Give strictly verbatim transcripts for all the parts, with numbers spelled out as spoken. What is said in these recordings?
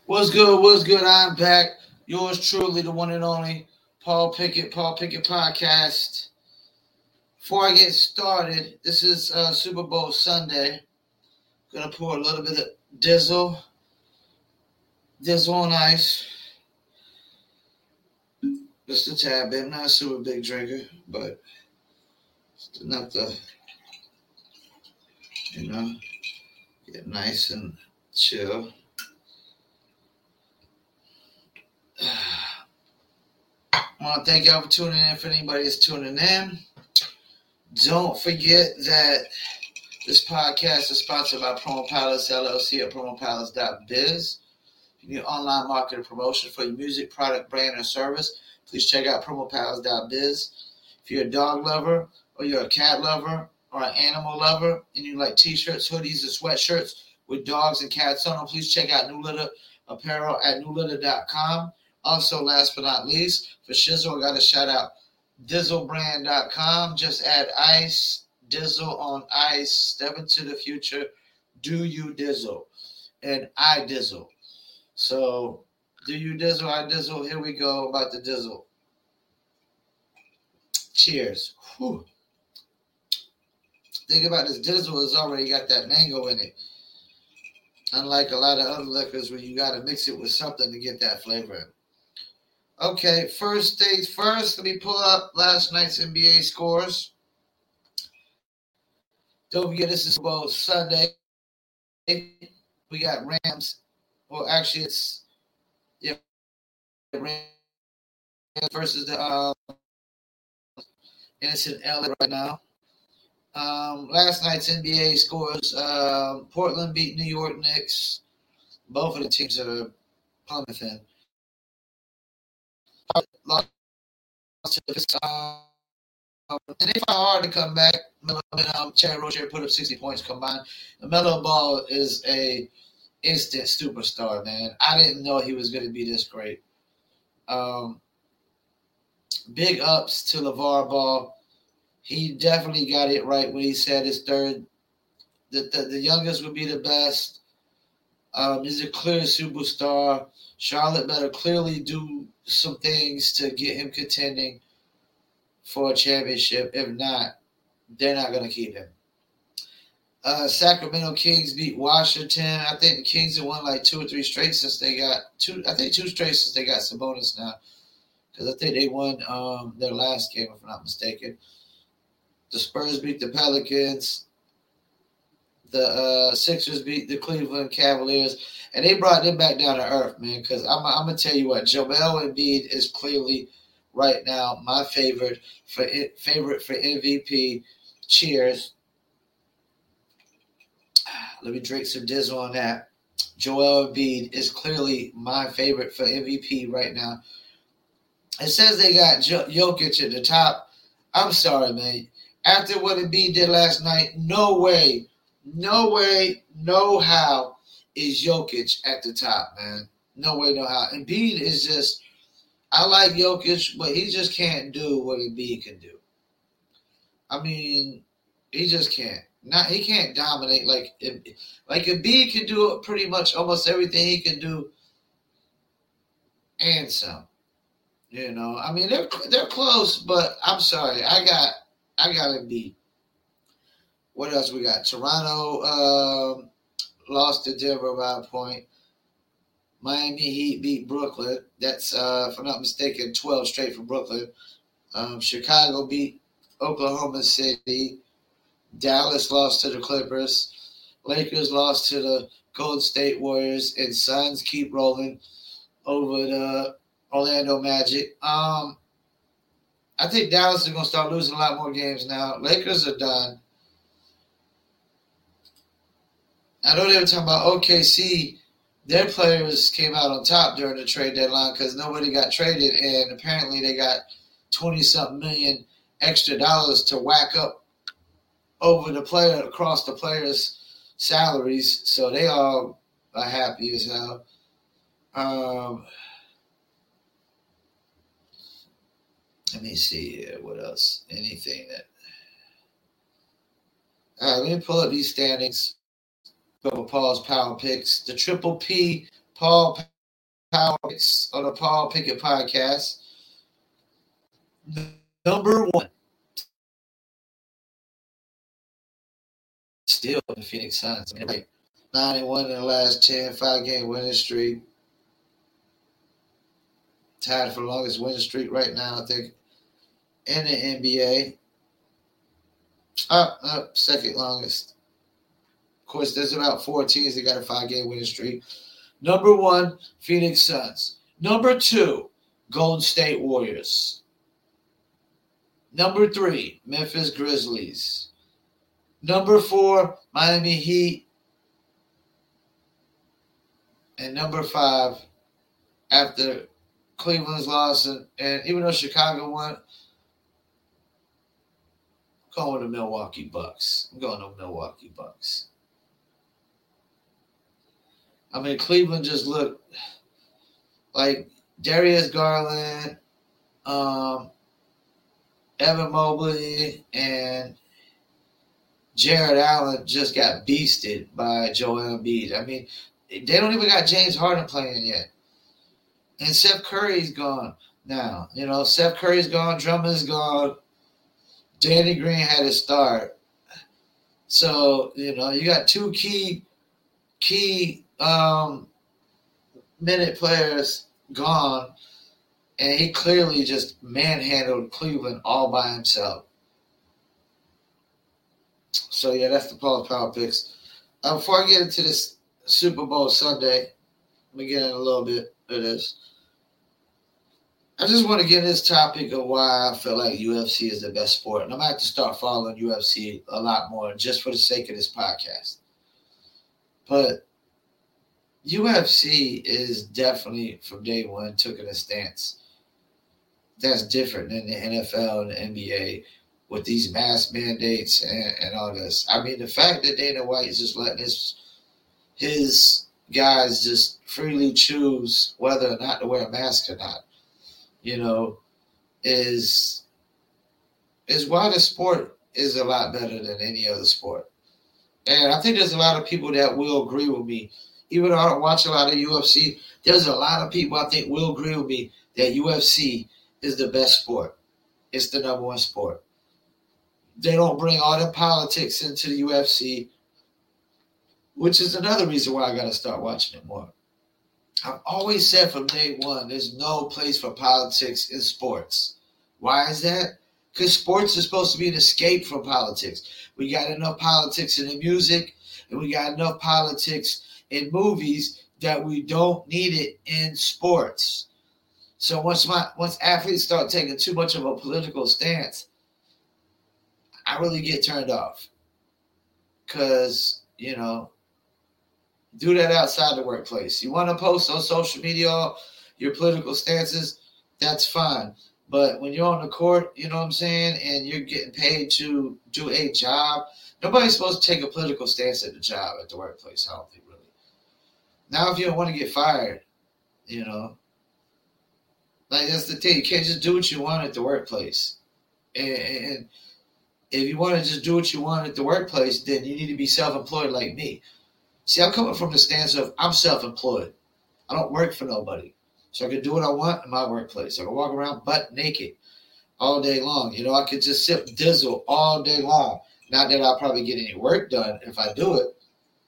What's good? What's good? I'm back. Yours truly, the one and only Paul Pickett, Paul Pickett Podcast. Before I get started, this is uh, Super Bowl Sunday. Gonna pour a little bit of Dizzle, Dizzle on ice. Just a tad bit. I'm not a super big drinker, but it's enough to, you know, get nice and chill. I want to thank y'all for tuning in. For anybody that's tuning in, don't forget that this podcast is sponsored by Promo Palace L L C at promo palace dot biz. If you need online marketing promotion for your music, product, brand, or service, please check out promo palace dot biz. If you're a dog lover, or you're a cat lover, or an animal lover, and you like t-shirts, hoodies, and sweatshirts with dogs and cats on them, please check out New Litter Apparel at new litter dot com. Also, last but not least, for Shizzle, I got to shout out dizzle brand dot com. Just add ice, Dizzle on ice. Step into the future. Do you Dizzle? And I Dizzle. So, do you Dizzle? I Dizzle. Here we go about the Dizzle. Cheers. Whew. Think about this Dizzle has already got that mango in it. Unlike a lot of other liquors where you got to mix it with something to get that flavor. Okay, first things first, let me pull up last night's N B A scores. Don't forget, this is Super Bowl Sunday. We got Rams. Well, actually, it's yeah, Rams versus the uh, and it's in L A right now. Um, last night's N B A scores: uh, Portland beat New York Knicks. Both of the teams are plummeting. Lost to the um, and they found hard to come back. Melo and um, Terry Rozier put up sixty points combined. Melo Ball is a instant superstar, man. I didn't know he was going to be this great. Um, big ups to LeVar Ball. He definitely got it right when he said his third. The, the, the youngest would be the best. Um, he's a clear superstar. Charlotte better clearly do some things to get him contending for a championship. If not, they're not going to keep him. Uh, Sacramento Kings beat Washington. I think the Kings have won like two or three straight since they got two. I think two straight since they got Sabonis now, because I think they won um, their last game, if I'm not mistaken. The Spurs beat the Pelicans. The uh, Sixers beat the Cleveland Cavaliers, and they brought them back down to earth, man. Because I'm, I'm gonna tell you what, Joel Embiid is clearly right now my favorite for favorite for M V P. Cheers. Let me drink some Dizzle on that. Joel Embiid is clearly my favorite for M V P right now. It says they got Jokic at the top. I'm sorry, man. After what Embiid did last night, no way, no way, no how is Jokic at the top, man. No way, no how. Embiid is just, I like Jokic, but he just can't do what Embiid can do. I mean, he just can't. Not he can't dominate like like Embiid can do pretty much almost everything he can do, and some. You know, I mean they're they're close, but I'm sorry, I got I got Embiid. What else we got? Toronto um, lost to Denver by a point. Miami Heat beat Brooklyn. That's uh, if I'm not mistaken, twelve straight for Brooklyn. Um, Chicago beat Oklahoma City. Dallas lost to the Clippers. Lakers lost to the Golden State Warriors. And Suns keep rolling over the Orlando Magic. Um, I think Dallas is going to start losing a lot more games now. Lakers are done. I know they were talking about O K C. Their players came out on top during the trade deadline because nobody got traded. And apparently they got twenty-something million extra dollars to whack up over the player, across the players' salaries, so they all are happy as hell. Um, let me see here. What else? Anything that... All right, let me pull up these standings. Go with Paul's Power Picks. The Triple P Paul Power Picks on the Paul Pickett Podcast. Number one. Still the Phoenix Suns. I mean, like nine and one in the last ten, five game winning streak. Tied for the longest winning streak right now, I think, in the N B A. Up, up, second longest. Of course, there's about four teams that got a five-game winning streak. Number one, Phoenix Suns. Number two, Golden State Warriors. Number three, Memphis Grizzlies. Number four, Miami Heat. And number five, after Cleveland's loss, and, and even though Chicago won, I'm going with the Milwaukee Bucks. I'm going to Milwaukee Bucks. I mean, Cleveland just looked like Darius Garland, um, Evan Mobley, and Jared Allen just got beasted by Joel Embiid. I mean, they don't even got James Harden playing yet. And Seth Curry's gone now. You know, Seth Curry's gone, Drummond's gone. Danny Green had to start. So, you know, you got two key key um, minute players gone, and he clearly just manhandled Cleveland all by himself. So, yeah, that's the Paul's Power Picks. Uh, before I get into this Super Bowl Sunday, let me get in a little bit of this. I just want to get into this topic of why I feel like U F C is the best sport. And I'm going to have to start following U F C a lot more just for the sake of this podcast. But U F C is definitely, from day one, taking a stance that's different than the N F L and the N B A with these mask mandates and, and all this. I mean, the fact that Dana White is just letting his, his guys just freely choose whether or not to wear a mask or not, you know, is is why the sport is a lot better than any other sport. And I think there's a lot of people that will agree with me. Even though I don't watch a lot of U F C, there's a lot of people I think will agree with me that U F C is the best sport. It's the number one sport. They don't bring all the politics into the U F C, which is another reason why I got to start watching it more. I've always said from day one, there's no place for politics in sports. Why is that? Because sports is supposed to be an escape from politics. We got enough politics in the music, and we got enough politics in movies that we don't need it in sports. So once my once athletes start taking too much of a political stance, I really get turned off. Because, you know, do that outside the workplace. You want to post on social media your political stances, that's fine. But when you're on the court, you know what I'm saying, and you're getting paid to do a job, nobody's supposed to take a political stance at the job, at the workplace, I don't think, really. Now, if you don't want to get fired, you know, like that's the thing. You can't just do what you want at the workplace. And, and if you want to just do what you want at the workplace, then you need to be self-employed like me. See, I'm coming from the stance of I'm self-employed. I don't work for nobody. So I can do what I want in my workplace. I can walk around butt naked all day long. You know, I could just sip Dizzle all day long. Not that I'll probably get any work done if I do it.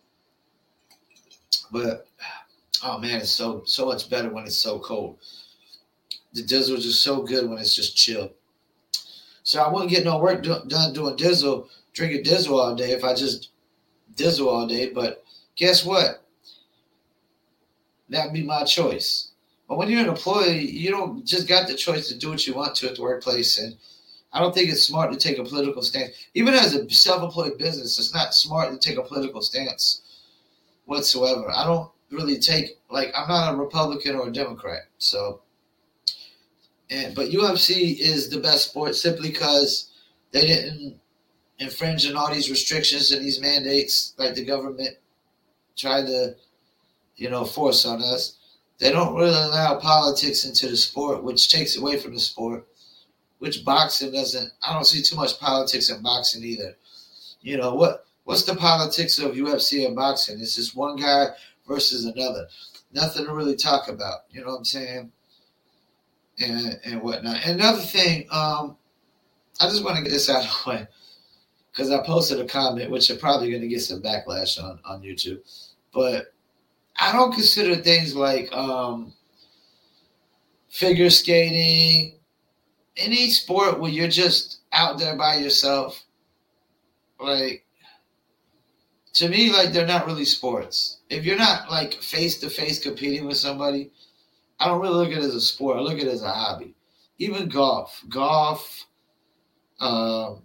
But, oh, man, it's so so much better when it's so cold. The Dizzle is just so good when it's just chill. So I wouldn't get no work do- done doing Dizzle, drinking Dizzle all day if I just Dizzle all day. But guess what? That'd be my choice. But when you're an employee, you don't just got the choice to do what you want to at the workplace. And I don't think it's smart to take a political stance. Even as a self-employed business, it's not smart to take a political stance whatsoever. I don't really take, like, I'm not a Republican or a Democrat. So, and but U F C is the best sport simply because they didn't infringe on all these restrictions and these mandates like the government tried to, you know, force on us. They don't really allow politics into the sport, which takes away from the sport, which boxing doesn't. I don't see too much politics in boxing either. You know, what? what's the politics of U F C and boxing? It's just one guy versus another. nothing to really talk about. You know what I'm saying? And and whatnot. And another thing, um, I just want to get this out of the way because I posted a comment, which are probably going to get some backlash on on YouTube, but I don't consider things like um, figure skating, any sport where you're just out there by yourself, like, to me, like, they're not really sports. If you're not like face to face competing with somebody, I don't really look at it as a sport. I look at it as a hobby. Even golf, golf, um,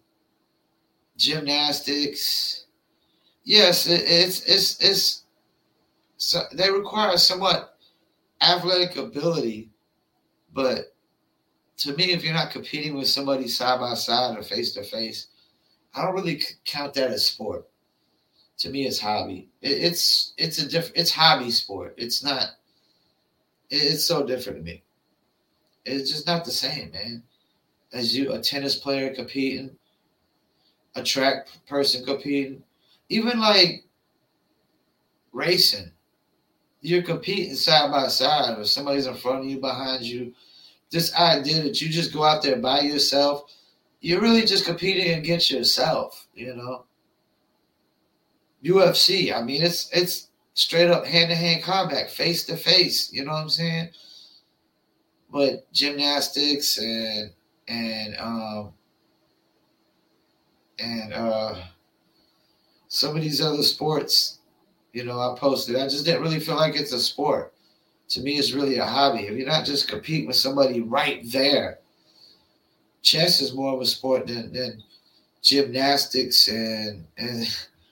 gymnastics. Yes, it, it's it's it's so they require somewhat athletic ability, but to me, if you're not competing with somebody side by side or face to face, I don't really count that as sport. To me, it's hobby. It, it's it's a diff, It's hobby sport. It's not. It, it's so different to me. It's just not the same, man. As you, a tennis player competing, a track person competing, even like racing, you're competing side by side, or somebody's in front of you, behind you. This idea that you just go out there by yourself, you're really just competing against yourself, you know. U F C, I mean, it's it's straight up hand to hand combat, face to face. You know what I'm saying? But gymnastics and and um and uh some of these other sports, you know, I posted. I just didn't really feel like it's a sport. To me, it's really a hobby. If you're not just competing with somebody right there, chess is more of a sport than, than gymnastics and and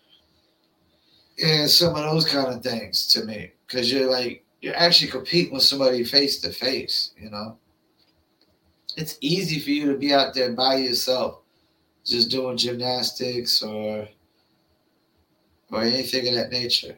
and some of those kind of things to me, because you're like you're actually competing with somebody face to face. You know, it's easy for you to be out there by yourself, just doing gymnastics or or anything of that nature.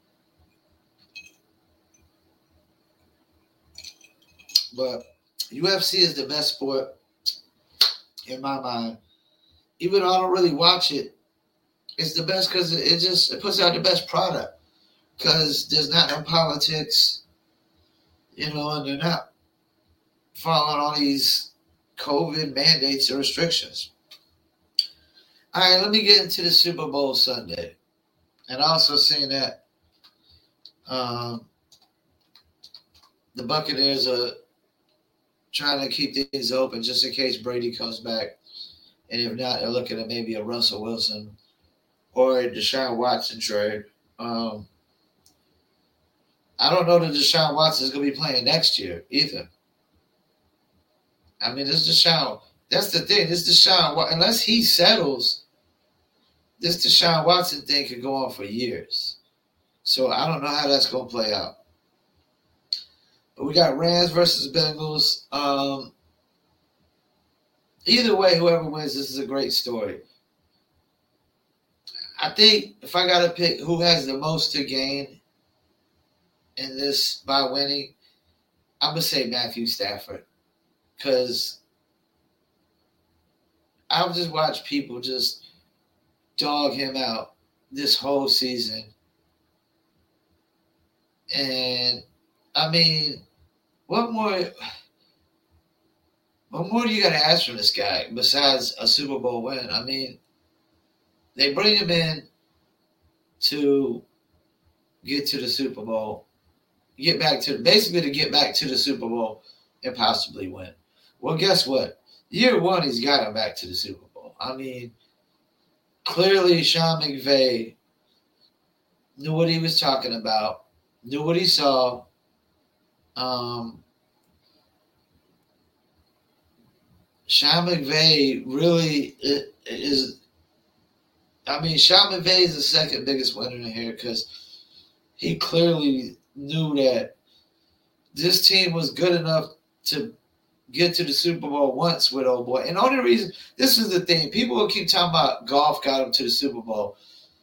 But U F C is the best sport in my mind. Even though I don't really watch it, it's the best because it, it just it puts out the best product. Because there's not no politics, you know, and they're not following all these COVID mandates or restrictions. All right, let me get into the Super Bowl Sunday, and also seeing that um, the Buccaneers are trying to keep things open just in case Brady comes back. And if not, they're looking at maybe a Russell Wilson or a Deshaun Watson trade. Um, I don't know that Deshaun Watson is going to be playing next year either. I mean, this Deshaun, that's the thing. This Deshaun, unless he settles, this Deshaun Watson thing could go on for years. So I don't know how that's going to play out. But we got Rams versus Bengals. Um, Either way, whoever wins, this is a great story. I think if I got to pick who has the most to gain in this by winning, I'm going to say Matthew Stafford. Because I've just watched people just dog him out this whole season. And, I mean, what more... What more do you got to ask from this guy besides a Super Bowl win? I mean, they bring him in to get to the Super Bowl, get back to basically to get back to the Super Bowl and possibly win. Well, guess what? Year one, he's got him back to the Super Bowl. I mean, clearly Sean McVay knew what he was talking about, knew what he saw. Um, Sean McVay really is. I mean, Sean McVay is the second biggest winner in here because he clearly knew that this team was good enough to get to the Super Bowl once with old boy. And the only reason, this is the thing, people will keep talking about golf got him to the Super Bowl.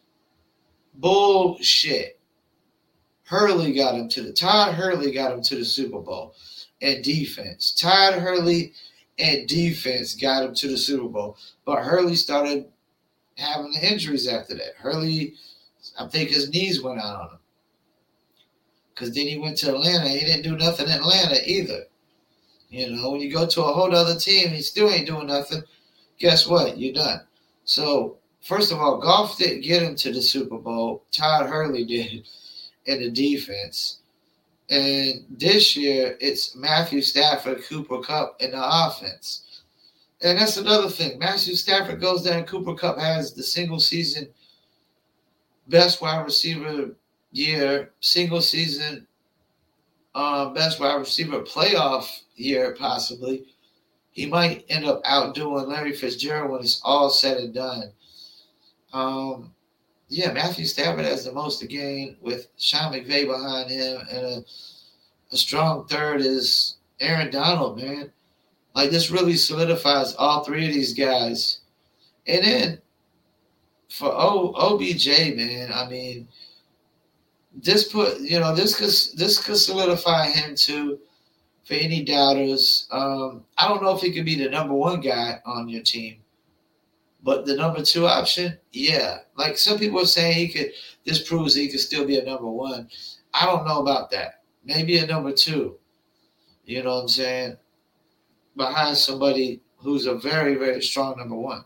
Bullshit. Hurley got him to the, Todd Hurley got him to the Super Bowl and defense. Todd Hurley and defense got him to the Super Bowl. But Hurley started having the injuries after that. Hurley, I think his knees went out on him. Because then he went to Atlanta. He didn't do nothing in Atlanta either. You know, when you go to a whole other team and he still ain't doing nothing, guess what? You're done. So, first of all, Goff didn't get him to the Super Bowl. Todd Hurley did in the defense. And this year, it's Matthew Stafford, Cooper Kupp in the offense. And that's another thing. Matthew Stafford goes there and Cooper Kupp has the single season best wide receiver year, single season uh, best wide receiver playoff year, possibly. He might end up outdoing Larry Fitzgerald when it's all said and done. Um, yeah, Matthew Stafford has the most to gain with Sean McVay behind him, and a, a strong third is Aaron Donald, man. Like, this really solidifies all three of these guys. And then for o, O B J, man, I mean, this put, you know, this could, this could solidify him too for any doubters. Um, I don't know if he could be the number one guy on your team, but the number two option, yeah. Like, some people are saying he could, this proves he could still be a number one. I don't know about that. Maybe a number two. You know what I'm saying? Behind somebody who's a very, very strong number one.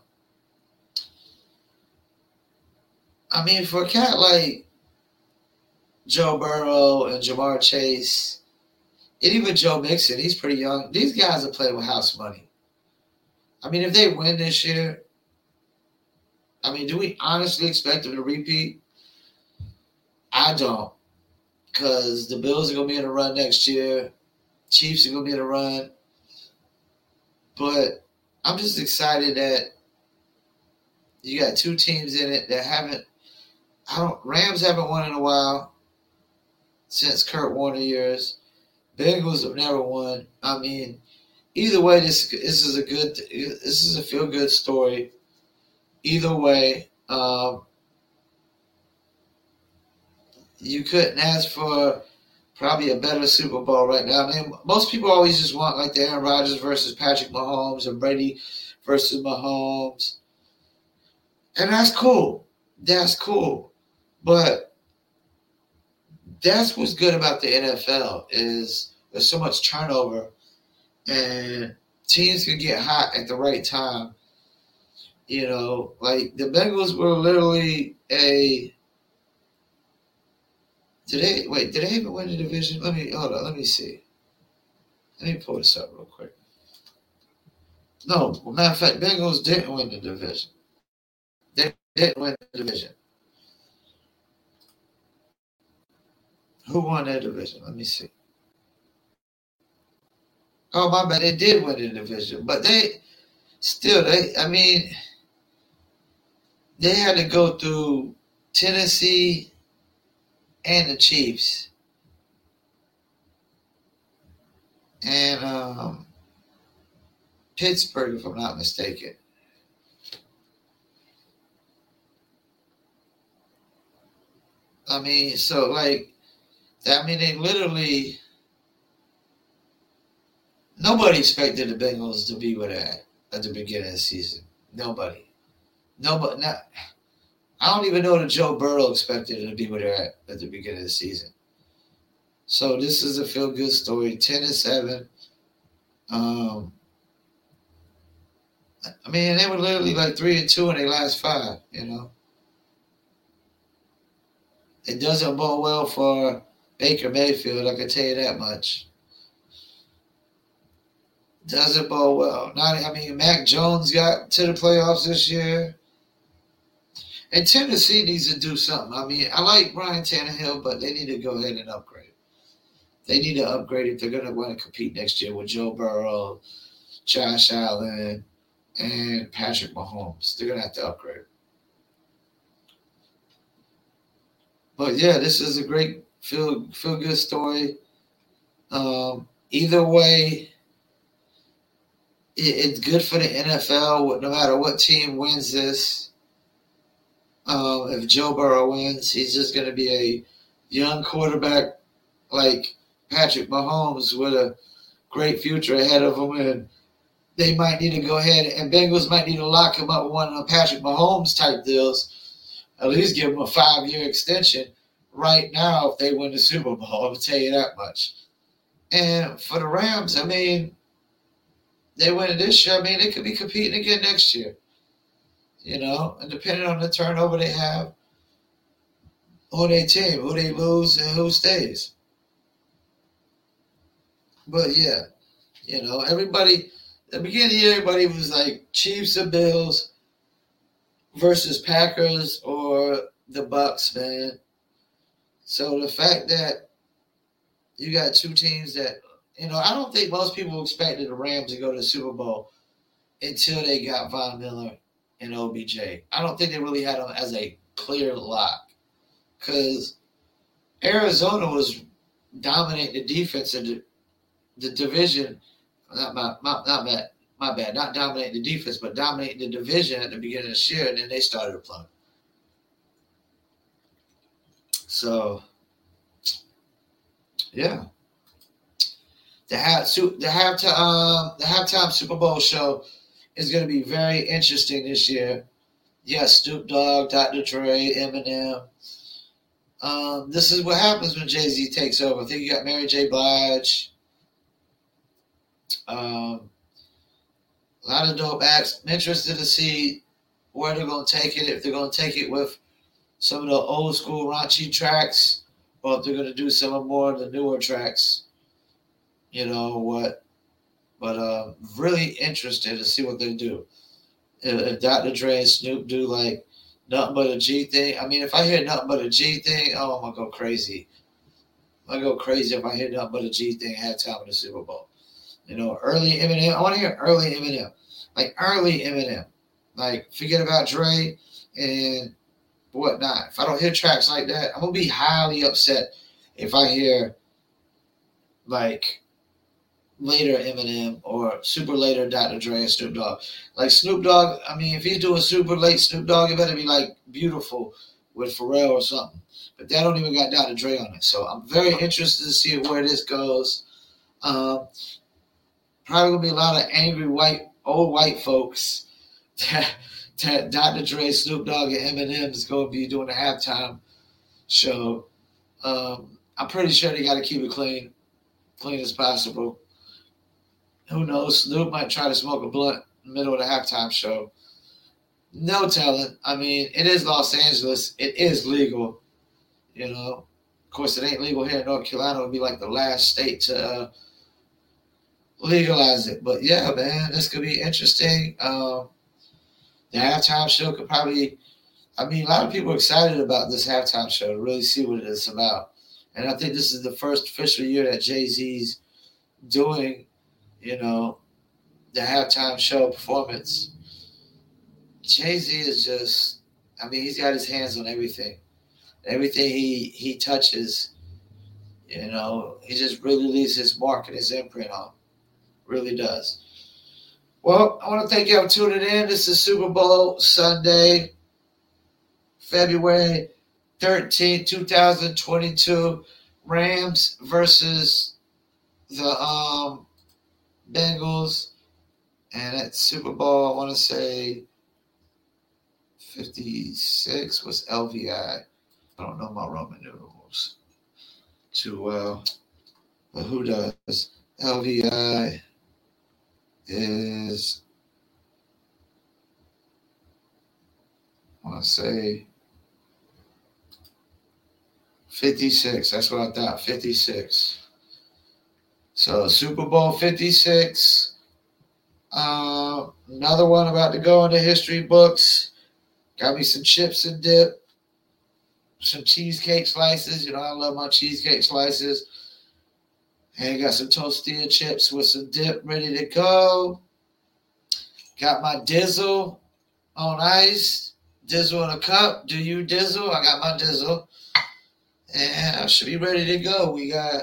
I mean, for a cat like Joe Burrow and Jamar Chase, and even Joe Mixon, he's pretty young. These guys are playing with house money. I mean, if they win this year, I mean, do we honestly expect them to repeat? I don't. Because the Bills are going to be in a run next year. Chiefs are going to be in a run. But I'm just excited that you got two teams in it that haven't – I don't. Rams haven't won in a while since Kurt Warner years. Bengals have never won. I mean, either way, this this is a good – this is a feel-good story. Either way, um, you couldn't ask for probably a better Super Bowl right now. I mean, most people always just want like the Aaron Rodgers versus Patrick Mahomes or Brady versus Mahomes. And that's cool. That's cool. But that's what's good about the N F L is there's so much turnover and teams can get hot at the right time. You know, like the Bengals were literally a. Did they wait? Did they even win the division? Let me hold on. Let me see. Let me pull this up real quick. No, well, matter of fact, Bengals didn't win the division. They didn't win the division. Who won that division? Let me see. Oh, my bad. They did win the division, but they still. They. I mean. They had to go through Tennessee and the Chiefs. And um, Pittsburgh, if I'm not mistaken. I mean, so like, I mean, they literally, nobody expected the Bengals to be where they're at at the beginning of the season. Nobody. No, but not. I don't even know that Joe Burrow expected it to be where they're at at the beginning of the season. So this is a feel-good story. Ten and seven. Um, I mean, they were literally like three and two in their last five. You know, it doesn't bode well for Baker Mayfield. I can tell you that much. Doesn't bode well. Not. I mean, Mac Jones got to the playoffs this year. And Tennessee needs to do something. I mean, I like Ryan Tannehill, but they need to go ahead and upgrade. They need to upgrade if they're going to want to compete next year with Joe Burrow, Josh Allen, and Patrick Mahomes. They're going to have to upgrade. But, yeah, this is a great feel, feel good story. Um, either way, it, it's good for the N F L no matter what team wins this. Um, if Joe Burrow wins, he's just going to be a young quarterback like Patrick Mahomes with a great future ahead of him. And they might need to go ahead, and Bengals might need to lock him up with one of the Patrick Mahomes type deals, at least give him a five-year extension right now if they win the Super Bowl. I'll tell you that much. And for the Rams, I mean, they win it this year. I mean, they could be competing again next year. You know, and depending on the turnover they have, who they team, who they lose, and who stays. But yeah, you know, everybody, at the beginning of the year, everybody was like Chiefs or Bills versus Packers or the Bucks, man. So the fact that you got two teams that, you know, I don't think most people expected the Rams to go to the Super Bowl until they got Von Miller and O B J. I don't think they really had them as a clear lock because Arizona was dominating the defense in the, the division. Not my, my, not my, my bad. Not dominating the defense, but dominating the division at the beginning of this year, and then they started to plummet. So, yeah. The half the halftime um, the halftime Super Bowl show is going to be very interesting this year. Yes, Snoop Dogg, Doctor Dre, Eminem. Um, this is what happens when Jay-Z takes over. I think you got Mary J. Blige. Um, a lot of dope acts. I'm interested to see where they're going to take it. If they're going to take it with some of the old school raunchy tracks, or if they're going to do some of more of the newer tracks. You know what? But uh, really interested to see what they do. If, if Doctor Dre and Snoop do like nothing but a G thing. I mean, if I hear nothing but a G thing, oh, I'm gonna go crazy. I'm gonna go crazy if I hear nothing but a G thing halftime in the Super Bowl. You know, early Eminem. I want to hear early Eminem, like early Eminem. Like forget about Dre and whatnot. If I don't hear tracks like that, I'm gonna be highly upset if I hear like later Eminem or super later Doctor Dre and Snoop Dogg. Like Snoop Dogg, I mean, if he's doing super late Snoop Dogg, it better be like Beautiful with Pharrell or something. But that don't even got Doctor Dre on it. So I'm very interested to see where this goes. Um, probably gonna be a lot of angry white, old white folks that, that Doctor Dre, Snoop Dogg, and Eminem is gonna be doing a halftime show. Um, I'm pretty sure they got to keep it clean, clean as possible. Who knows? Snoop might try to smoke a blunt in the middle of the halftime show. No telling. I mean, it is Los Angeles. It is legal. You know, of course, it ain't legal here in North Carolina. It would be like the last state to uh, legalize it. But yeah, man, this could be interesting. Um, the halftime show could probably, I mean, a lot of people are excited about this halftime show to really see what it is about. And I think this is the first official year that Jay-Z's doing, you know, the halftime show performance. Jay-Z is just, I mean, he's got his hands on everything. Everything he, he touches, you know, he just really leaves his mark and his imprint on. Really does. Well, I want to thank you for tuning in. This is Super Bowl Sunday, February thirteenth, twenty twenty-two. Rams versus the um, Bengals. And at Super Bowl, I want to say fifty-six was L V I. I don't know my Roman numerals too well. But who does? L V I is, I want to say fifty-six. That's what I thought, fifty-six. So Super Bowl fifty-six. Uh, another one about to go in the history books. Got me some chips and dip. Some cheesecake slices. You know, I love my cheesecake slices. And got some tortilla chips with some dip ready to go. Got my Dizzle on ice. Dizzle in a cup. Do you Dizzle? I got my Dizzle. And I should be ready to go. We got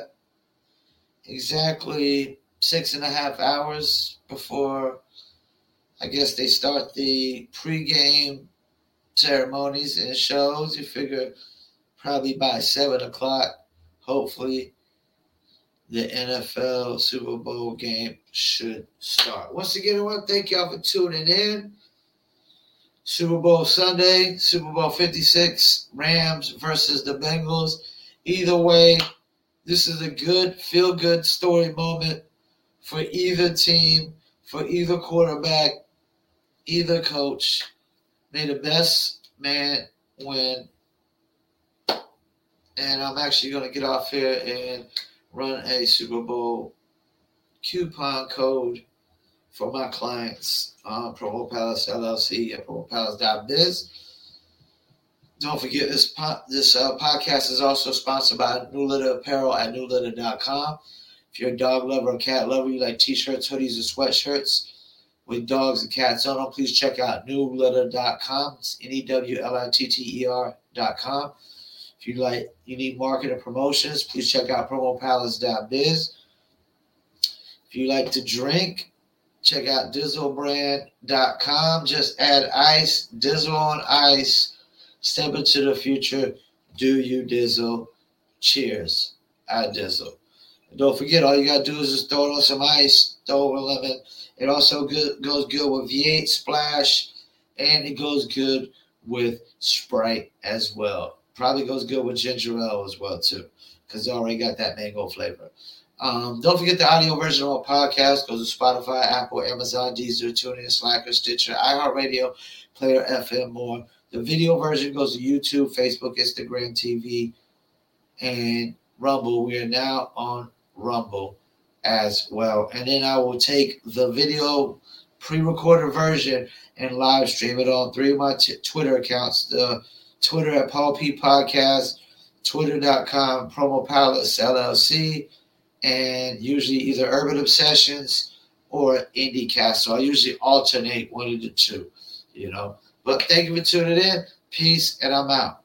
exactly six and a half hours before, I guess, they start the pregame ceremonies and shows. You figure probably by seven o'clock, hopefully, the N F L Super Bowl game should start. Once again, I want to thank y'all for tuning in. Super Bowl Sunday, Super Bowl fifty-six, Rams versus the Bengals. Either way, this is a good, feel-good story moment for either team, for either quarterback, either coach. May the best man win. And I'm actually going to get off here and run a Super Bowl coupon code for my clients on Promo Palace L L C at promo palace dot biz. Don't forget, this po- this uh, podcast is also sponsored by New Litter Apparel at new litter dot com. If you're a dog lover or cat lover, you like t-shirts, hoodies, or sweatshirts with dogs and cats on them, please check out new litter dot com. It's N E W L I T T E R dot com. If you like, you need marketing promotions, please check out promo palace dot biz. If you like to drink, check out dizzle brand dot com. Just add ice, Dizzle on ice. Step into the future. Do you Dizzle? Cheers. I Dizzle. And don't forget, all you got to do is just throw it on some ice, throw it with lemon. It also good, goes good with V eight Splash, and it goes good with Sprite as well. Probably goes good with ginger ale as well, too, because it already got that mango flavor. Um, don't forget the audio version of our podcast goes to Spotify, Apple, Amazon, Deezer, TuneIn, Slacker, Stitcher, iHeartRadio, Player F M, more. The video version goes to YouTube, Facebook, Instagram, T V, and Rumble. We are now on Rumble as well. And then I will take the video pre-recorded version and live stream it on three of my t- Twitter accounts. The Twitter at Paul P Podcast, twitter dot com, Promo Palace L L C, and usually either Urban Obsessions or IndieCast. So I usually alternate one of the two, you know. But thank you for tuning in. Peace, and I'm out.